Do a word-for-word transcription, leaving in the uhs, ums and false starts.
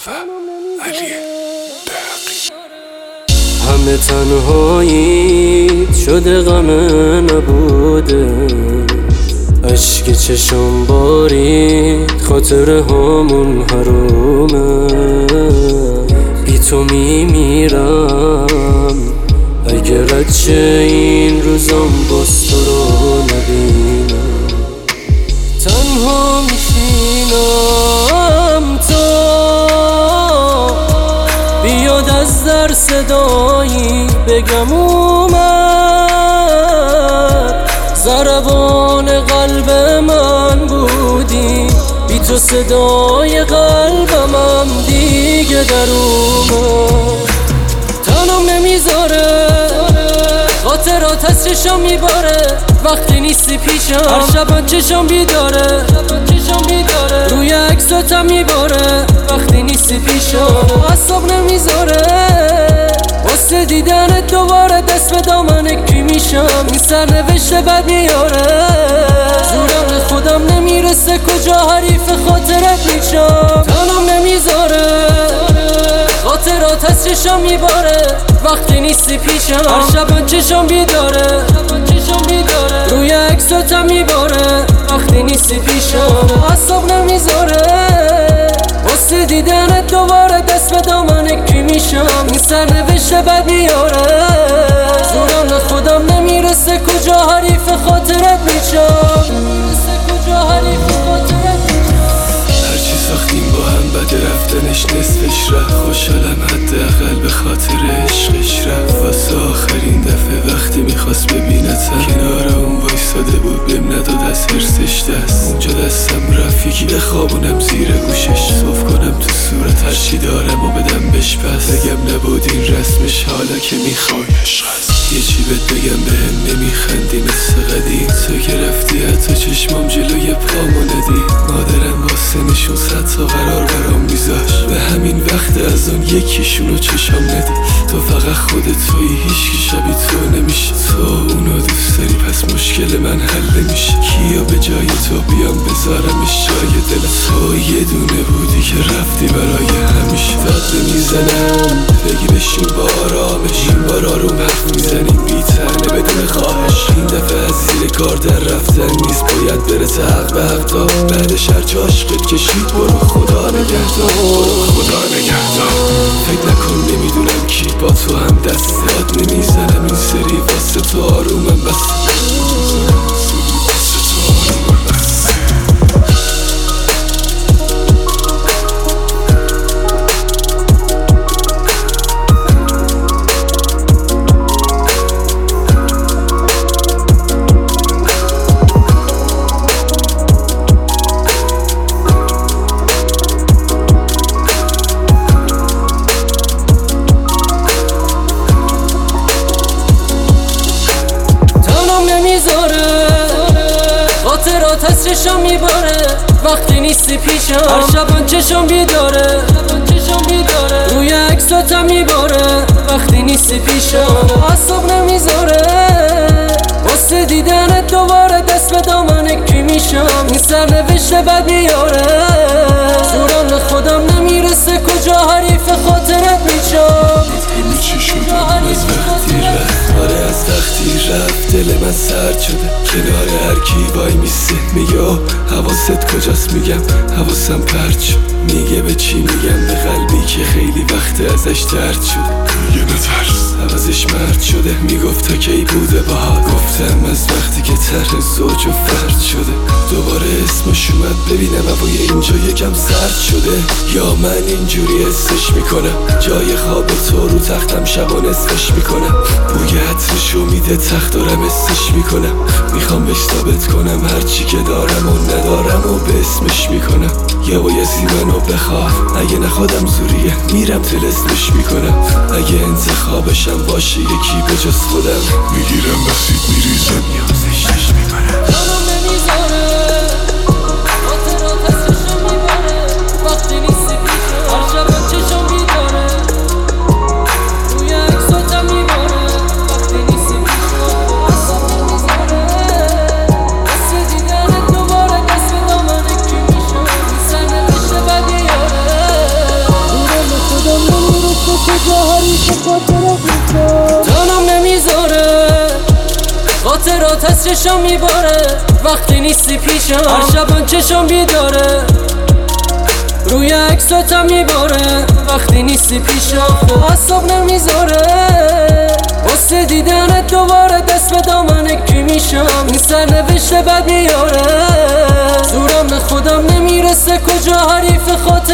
و علی دقی. همه تنهاییت شده غم نبوده، اشک چشم بارید خاطر همون حرومه. بی تو میمیرم اگر چه این روزم باز تو رو نبینم. تنها میشینم تا بیاد از در صدایی بگم اومد. ضربان قلب من بودی، بی تو صدای قلبم هم دیگه در اومد. تنم نمیذاره خاطرات از چشم میباره، وقتی نیستی پیشم هر شب چشم بیداره. روی عکساتم میباره وقتی نیستی پیشم، اعصاب نمیذاره واسه دیدنت دوباره دست به دامن کی میشم. این سرنوشت بد میاره، زورم خودم نمیرسه کجا حریف خاطرت میشم. تنم نمیذاره خاطرات از چشم میباره، وقتی نیستی پیشم هر شب چشم بیداره. روی عکساتم میباره وقتی نیستی پیشم، اعصاب نمیذاره واسه دیدنت دوباره دست به دامن کی میشم. این سرنوشت بد میاره، زورم خودم نمیرسه کجا حریف خاطرت میشم. هرچی ساختیم با هم بد رفتنش نصفش رفت، خوشحالم حداقل به خاطر عشقش رفت. واسه آخرین دفعه وقتی میخواست ببینتم کنار اون وایساده بود، بهم نداد از حرسش دست. اونجا دستم رفت یکی بخوابونم زیر گوشش، صف کنم تو صورت هرچی دارم و بدم بش پس. بگم نبود این رسمش حالا که میخوای عشق هست. یه چی بهت بگم بهم نمیخندی مثل قدیم، تو که رفتی حتی چشمام جلوی پامو ندی. مادرم واسه نشون صد تا قرار برام میذاش، به همین وقت از اون یکیشونو چشم ندی. تو فقط خودت توی هیچکی شبیه تو نمیشه، تو اونو دوست داری پس مشکل من حل نمیشه. کیا به جای تو بیام بذارمش جای دلت؟ تو یه دونه بودی که رفتی برای همیشه. داد نمیزنم بگی بشین با آرامش، این بار آروم حرف میزنیم بی تنه بدون خواهش. این دفعه از زیر کار در رفتن نیست، باید برسه حق به حق تا بعدش هرچه عشقت کشید. برو خدا نگهدار، برو خدا نگهدار. فکر نکن نمیدونم کی با تو هم دست داد، نمیزنم این سری واسه تو آرومم بس. خاطرات از چشم میباره وقتی نیستی پیشم، هر شب چشم بیداره. روی عکساتم میباره وقتی نیستی پیشم، اعصاب نمیذاره واسه دیدنت دوباره دست به دامن کی میشم. این سرنوشت بد میاره، زورم خودم نمیرسه کجا حریف خاطرت میشم. همه چی شده از وقتی رفت، آره از وقتی رفت دل من سرد شده. کنار هر کی وای میسته میگه حواست کجاست، میگم حواسم پرت شد. میگه به چی میگم به قلبی که خیلی وقت ازش درد شده. میگه نترس عوضش مرد شده، میگفت تا کی بوده باها. گفتم از وقتی که طرح زوج و فرد شده. دوباره اسمش اومد ببینم هوای اینجا یکم سرد شده، یا من اینجوری حسش میکنم. جای خواب تو رو تختم شبا نصفش میکنم، بوی عطرشو میده تخت دارم حسش میکنم. میخوام بهش ثابت کنم هرچی که دارم و ندارم و به اسمش میکنم. یا بایستی منو بخواه، اگه نخوادم زوریه میرم تلسمش میکنم. اگه انتخابشم باشه یکی به جز خودم، میگیرم بسید میریزم نیازشش میکنم. تنم نمیذاره خاطرات از چشم میباره وقتی نیستی پیشم، هر شب چشم بیداره. روی عکساتم میباره وقتی نیستی پیشم، اعصاب نمیذاره واسه دیدنت دوباره دست به دامن کی میشم. این سرنوشت بد میاره، خاطرات از چشم میباره وقتی نیستی پیشم. هر شبان چشم بیداره روی عکساتم میباره وقتی نیستی پیشم. اعصاب نمیذاره واسه دیدنت دوباره دست به دامن کی میشم. این سرنوشت بد میاره زورم به خودم نمیرسه کجا حریف خاطر